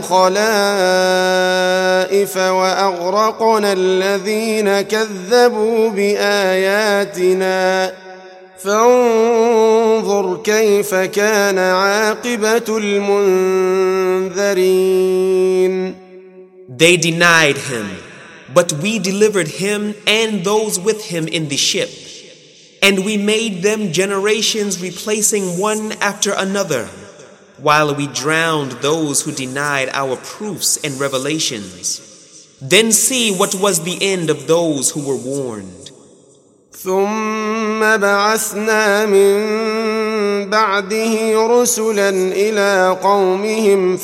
خلائف وأغرقنا الذين كذبوا بآياتنا فانظر كيف كان عاقبة المنذرين. They denied him, but we delivered him and those with him in the ship. And we made them generations replacing one after another, while we drowned those who denied our proofs and revelations. Then see what was the end of those who were warned. ثم بعثنا من بعده رسلا إلى قومهم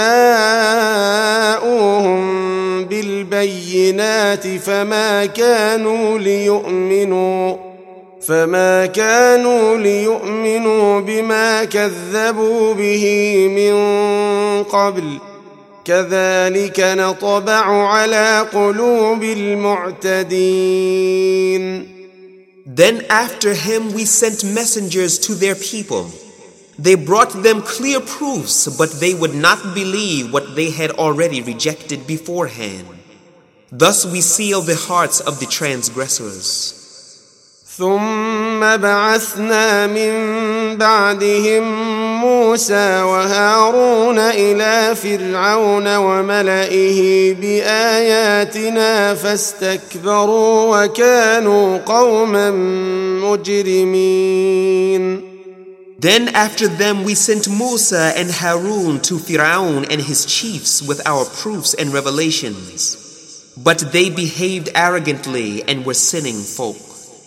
فجاءوهم بالبينات فما كانوا ليؤمنوا فما كانوا ليؤمنوا بما كذبوا به من قبل كذلك نطبع على قلوب المعتدين. Then after him we sent messengers to their people. They brought them clear proofs, but they would not believe what they had already rejected beforehand. Thus we seal the hearts of the transgressors. ثم بعثنا من بعدهم موسى وهارون إلى فرعون وملئه بآياتنا فاستكبروا وكانوا قوما مجرمين. Then after them we sent Musa and Harun to Fir'aun and his chiefs with our proofs and revelations. But they behaved arrogantly and were sinning folk.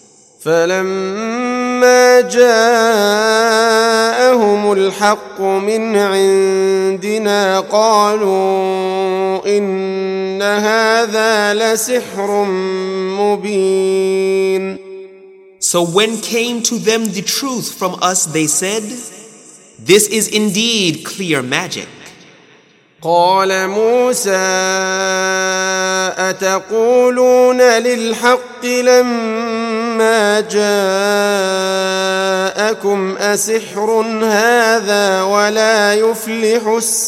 فلما جاءهم الحق من عندنا قالوا إن هذا لسحر مبين. So when came to them the truth from us, they said, "This is indeed clear magic." قال موسى أتقولون للحق لما جاءكم أسحر هذا ولا يفلح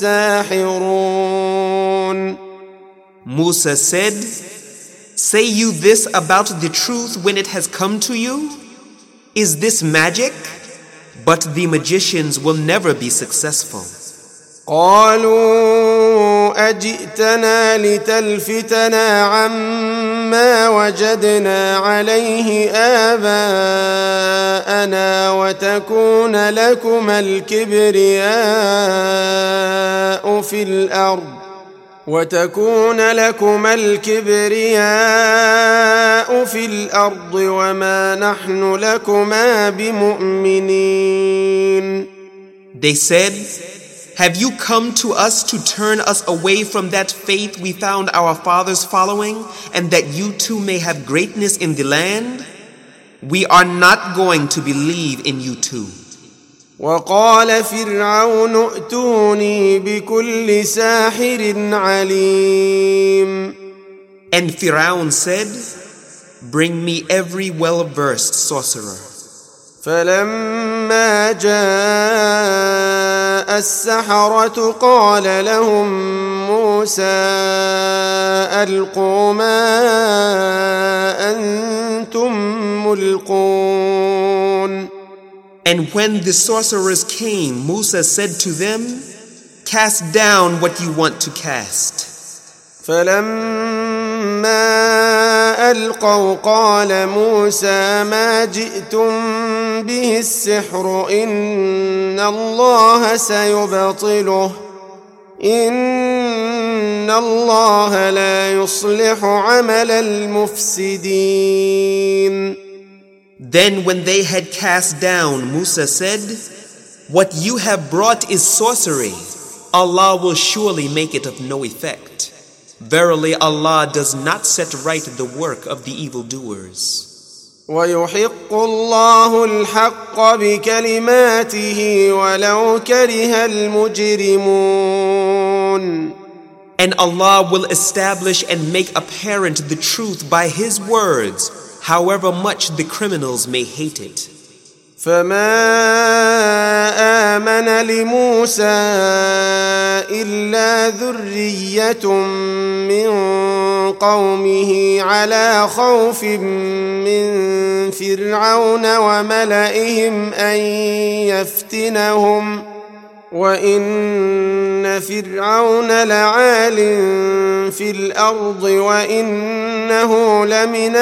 الساحرون. Musa said, "Say you this about the truth when it has come to you? Is this magic? But the magicians will never be successful." قالوا أجئتنا لتلفتنا عما وجدنا عليه آباءنا وتكون لكما الكبرياء في الأرض وتكون لكما الكبرياء في الأرض وما نحن لكما بمؤمنين. They said, "Have you come to us to turn us away from that faith we found our fathers following, and that you too may have greatness in the land? We are not going to believe in you too." وقال فرعون ائتوني بكل ساحر عليم. And Fir'aun said, "Bring me every well-versed sorcerer." فلما جاء السحرة قال لهم موسى ألقوا ما أنتم ملقون. And when the sorcerers came, Musa said to them, "Cast down what you want to cast." فلما ألقوا قال موسى ما جئتم به السحر إن الله سيبطله إن الله لا يصلح عمل المفسدين. Then when they had cast down, Musa said, "What you have brought is sorcery. Allah will surely make it of no effect. Verily Allah does not set right the work of the evildoers." ويحق الله الحق بكلماته ولو كره المجرمون. And Allah will establish and make apparent the truth by His words, however much the criminals may hate it. فما آمن لموسى إلا ذرية من قومه على خوف من فرعون وملئهم أن يفتنهم وإن فرعون لعال في الأرض وإنه لمن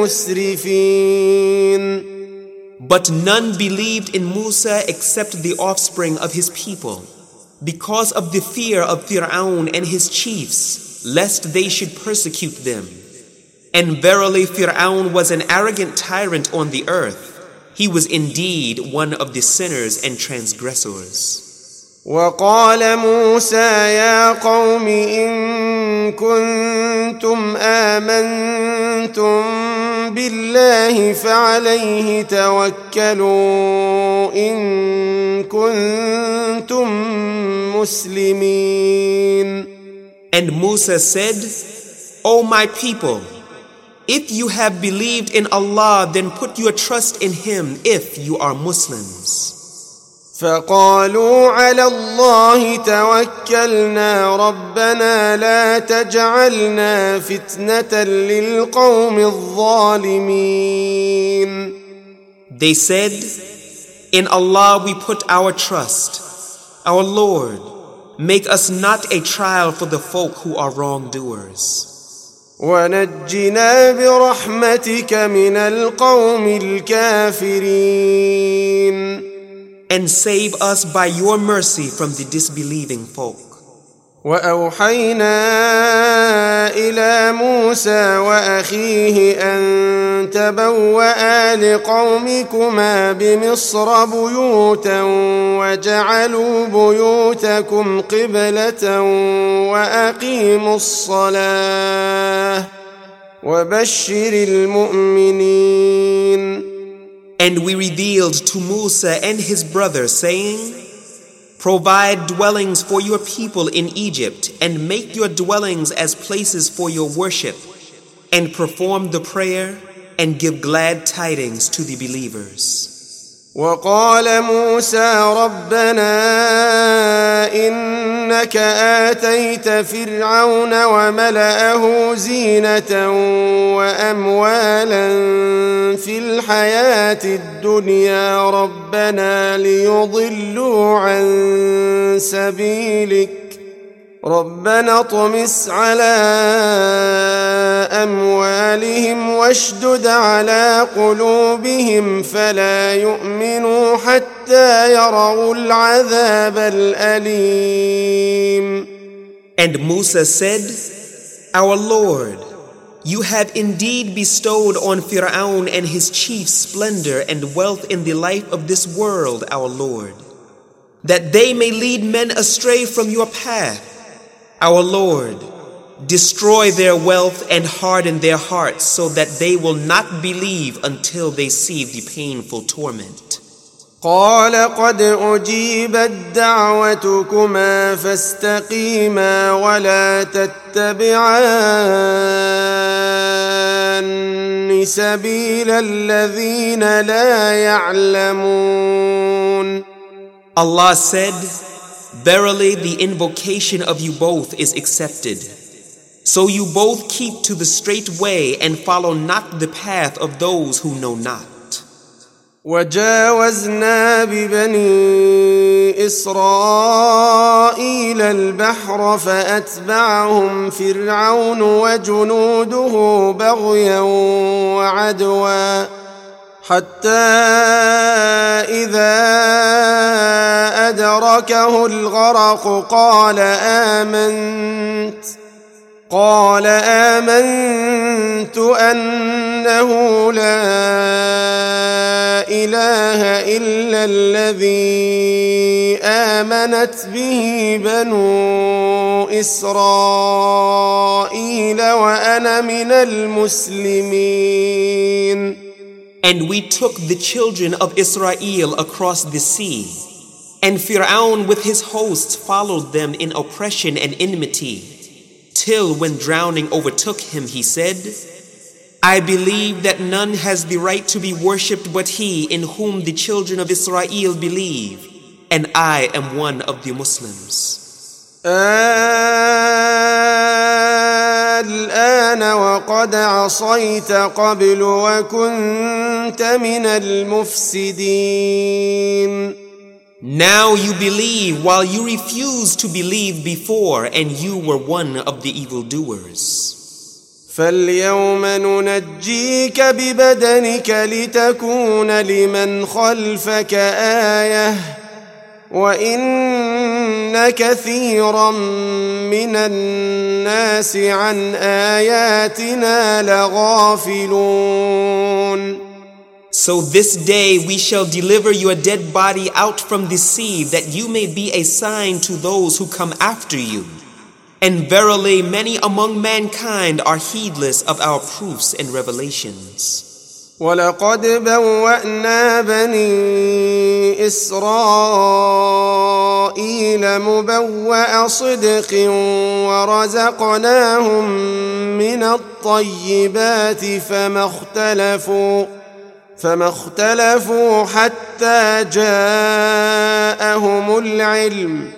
المسرفين. But none believed in Musa except the offspring of his people, because of the fear of Fir'aun and his chiefs, lest they should persecute them. And verily Fir'aun was an arrogant tyrant on the earth. He was indeed one of the sinners and transgressors. وقال موسى يا قوم إن كنتم آمنتم بالله فعليه توكلوا إن كنتم مسلمين. And Musa said, "O my people, if you have believed in Allah, then put your trust in Him if you are Muslims." فقالوا على الله توكلنا ربنا لا تجعلنا فتنة للقوم الظالمين. They said, "In Allah we put our trust. Our Lord, make us not a trial for the folk who are wrongdoers. ونجنا برحمتك من القوم الكافرين. and save us by your mercy from the disbelieving folk. وأوحينا إلى موسى وأخيه أن تبوأ لقومكما بمصر بيوتا وجعلوا بيوتكم قبلة وأقيموا الصلاة وبشر المؤمنين. And we revealed to Musa and his brother, saying, provide dwellings for your people in Egypt, and make your dwellings as places for your worship, and perform the prayer, and give glad tidings to the believers. وقال موسى ربنا إنك آتيت فرعون وملأه زينة وأموالا في الحياة الدنيا ربنا ليضلوا عن سبيلك ربنا اطمس على أموالهم واشدد على قلوبهم فلا يؤمنوا حتى يروا العذاب الأليم. And Musa said, Our Lord, you have indeed bestowed on Fir'aun and his chiefs splendor and wealth in the life of this world, our Lord, that they may lead men astray from your path. Our Lord, destroy their wealth and harden their hearts so that they will not believe until they see the painful torment. قال قد أجيبت دعوتكما فاستقيما ولا تتبعان سبيل الذين لا يعلمون. Allah said, verily the invocation of you both is accepted. So you both keep to the straight way and follow not the path of those who know not. وجاوزنا ببني إسرائيل البحر فأتبعهم فرعون وجنوده بغيا وعدوا حتى إذا أدركه الغرق قال آمنت قال آمنت أنه لا إله إلا الذي آمنت به بنو إسرائيل وأنا من المسلمين. And we took the children of Israel across the sea, and Fir'aun with his hosts followed them in oppression and enmity, till when drowning overtook him, he said, I believe that none has the right to be worshipped but he in whom the children of Israel believe, and I am one of the Muslims. الآن وقد عصيت قبل وكنت من المفسدين. Now you believe while you refused to believe before, and you were one of the evildoers. فاليوم ننجيك ببدنك لتكون لمن خلفك آية وإن كثيرا من الناس عن آياتنا لغافلون. So this day we shall deliver your dead body out from the sea, that you may be a sign to those who come after you. And verily many among mankind are heedless of our proofs and revelations. ولقد بوأنا بني إسرائيل مبوأ صدق ورزقناهم من الطيبات فما اختلفوا فما اختلفوا حتى جاءهم العلم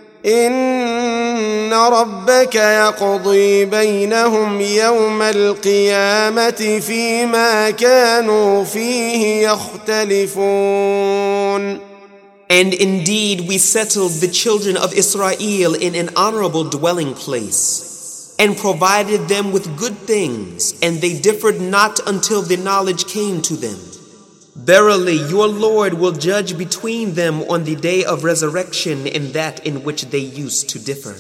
إن ربك يقضي بينهم يوم القيامة فيما كانوا فيه يختلفون. And indeed we settled the children of Israel in an honorable dwelling place, and provided them with good things, and they differed not until the knowledge came to them. Verily, your Lord will judge between them on the day of resurrection in that in which they used to differ.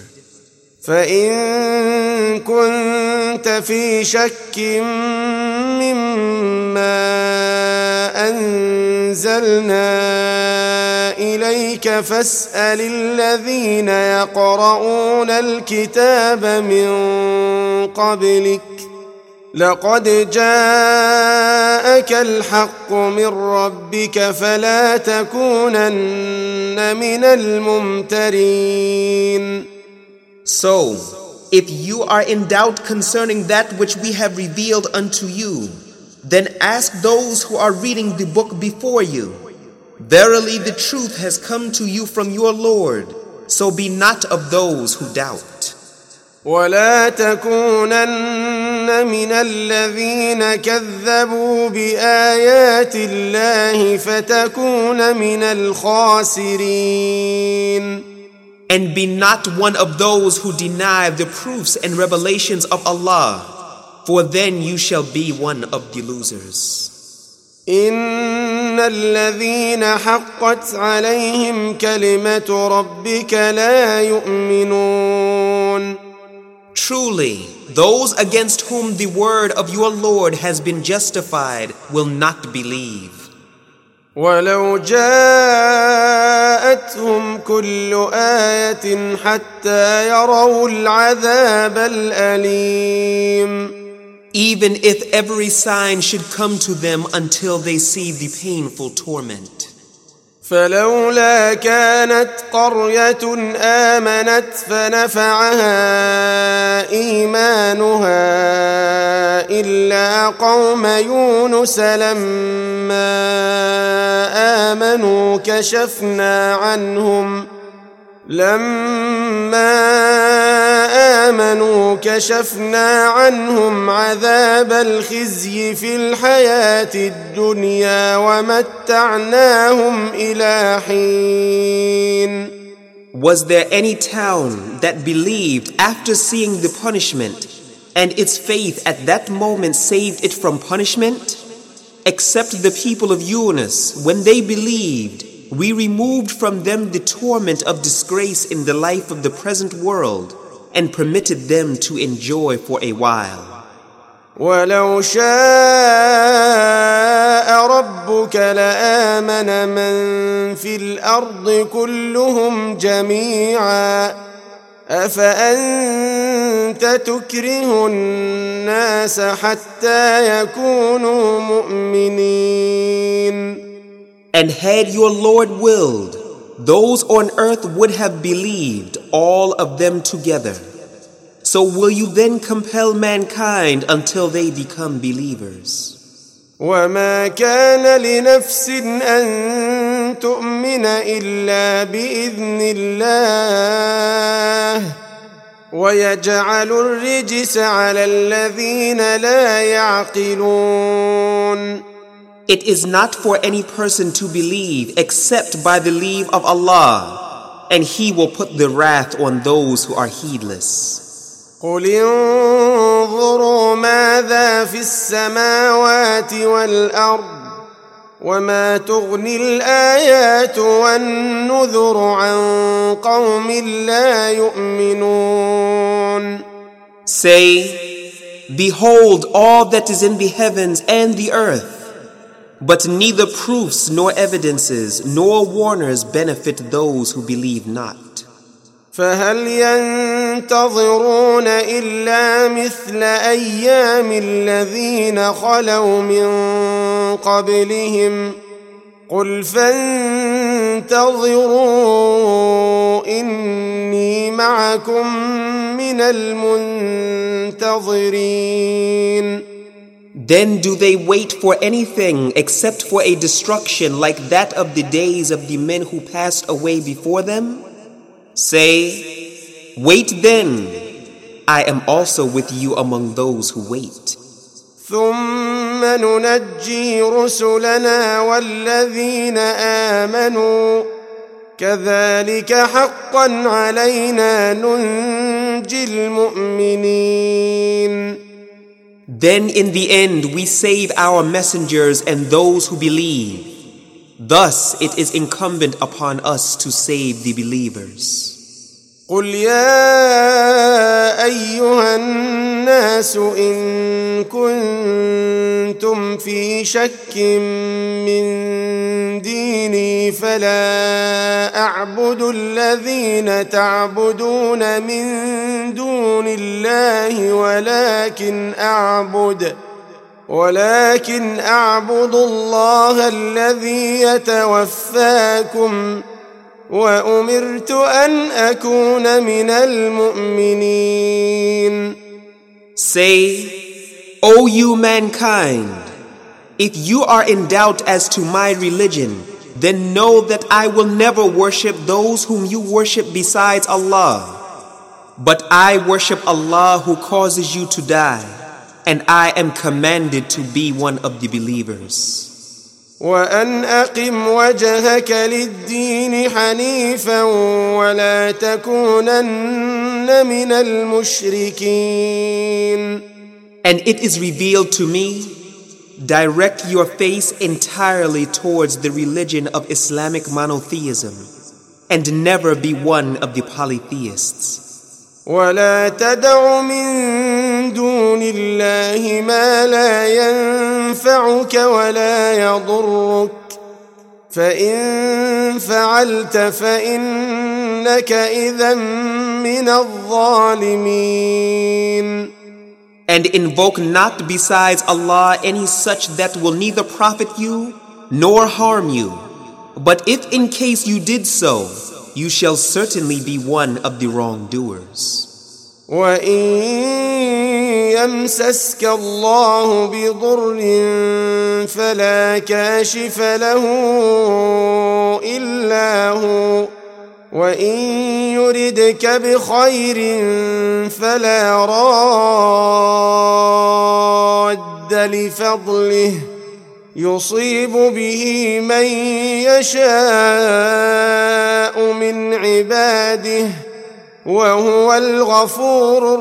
فإن كنت في شك مما أنزلنا إليك فاسأل الذين يقرؤون الكتاب من قبلك لقد جاءك الحق من ربك فلا تكونن من الممترين. So, if you are in doubt concerning that which we have revealed unto you, then ask those who are reading the book before you. Verily the truth has come to you from your Lord, so be not of those who doubt. ولا تكونن من الذين كذبوا بآيات الله فتكون من الخاسرين. And be not one of those who deny the proofs and revelations of Allah, for then you shall be one of the losers. إن الذين حقت عليهم كلمة ربك لا يؤمنون. Truly, those against whom the word of your Lord has been justified will not believe. ولو جاءتهم كل آية حتى يروا العذاب الأليم. Even if every sign should come to them until they see the painful torment. فلولا كانت قرية آمنت فنفعها إيمانها إلا قوم يونس لما آمنوا كشفنا عنهم لما آمنوا كشفنا عنهم عذاب الخزي في الحياة الدنيا ومتعناهم إلى حين. Was there any town that believed after seeing the punishment, and its faith at that moment saved it from punishment? Except the people of Yunus, when they believed, we removed from them the torment of disgrace in the life of the present world and permitted them to enjoy for a while. ولو شاء ربك لآمن من في الأرض كلهم جميعا أفأنت تكره الناس حتى يكونوا مؤمنين. And had your Lord willed, those on earth would have believed, all of them together. So will you then compel mankind until they become believers? وما كان لنفس أن تؤمن إلا بإذن الله ويجعل الرجس على الذين لا يعقلون. It is not for any person to believe except by the leave of Allah, and He will put the wrath on those who are heedless. قل انظروا ماذا في السماوات والأرض وما تغني الآيات والنذر عن قوم لا يؤمنون. Say, behold all that is in the heavens and the earth, but neither proofs nor evidences nor warners benefit those who believe not. فهل ينتظرون إلا مثل أيام الذين خلوا من قبلهم قل فانتظروا إني معكم من المنتظرين. Then do they wait for anything except for a destruction like that of the days of the men who passed away before them? Say, wait then, I am also with you among those who wait. ثم ننجي رسلنا والذين آمنوا كذلك حقا علينا ننجي المؤمنين. Then in the end we save our messengers and those who believe. Thus it is incumbent upon us to save the believers. قل يا أيها الناس إن كنتم في شك من ديني فلا أعبد الذين تعبدون من دون الله ولكن أعبد ولكن أعبد الله الذي يتوفاكم وأمرت أن أكون من المؤمنين. Say, O you mankind, if you are in doubt as to my religion, then know that I will never worship those whom you worship besides Allah. But I worship Allah who causes you to die, and I am commanded to be one of the believers. وأن أقم وجهك للدين حنيفا ولا تكونن من المشركين. And it is revealed to me, direct your face entirely towards the religion of Islamic monotheism, and never be one of the polytheists. ولا تدع من دون الله ما لا ينفعك ولا يضرك فإن فعلت فإنك إذا من الظالمين. And invoke not besides Allah any such that will neither profit you nor harm you. But if in case you did so, you shall certainly be one of the wrongdoers. وَإِن يَمْسَسْكَ اللَّهُ بِضُرٍّ فَلَا كَاشِفَ لَهُ إِلَّا هُوَ وَإِن يُرِدْكَ بِخَيْرٍ فَلَا رَادَّ لِفَضْلِهِ يصيب به من يشاء من عباده وهو الغفور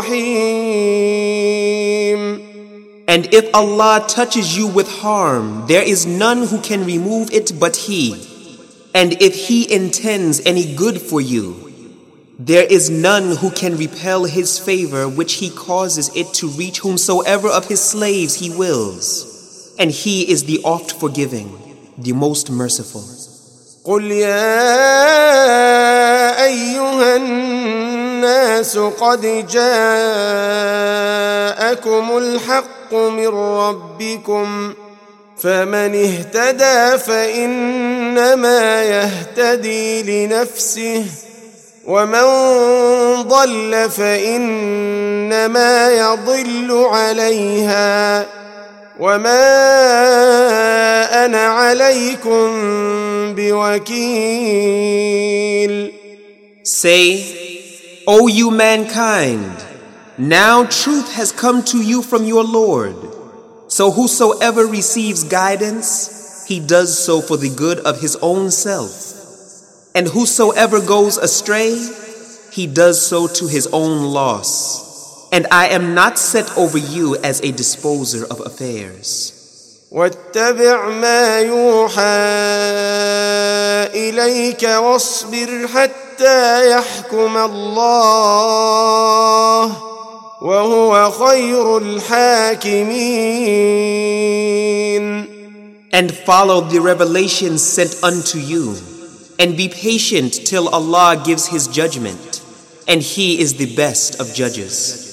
الرحيم. And if Allah touches you with harm, there is none who can remove it but He. And if He intends any good for you, there is none who can repel His favor which He causes it to reach whomsoever of His slaves He wills. And He is the oft forgiving, the most merciful. قل يا أيها الناس قد جاءكم الحق من ربكم فمن اهتدى فإنما يهتدي لنفسه ومن ضل فإنما يضل عليها وما أنا عليكم بوكيل. Say, O you mankind, now truth has come to you from your Lord. So whosoever receives guidance, he does so for the good of his own self. And whosoever goes astray, he does so to his own loss. And I am not set over you as a disposer of affairs. واتبع ما يوحى إليك واصبر حتى يحكم الله وهو خير الحاكمين. And follow the revelations sent unto you, and be patient till Allah gives His judgment, and He is the best of judges.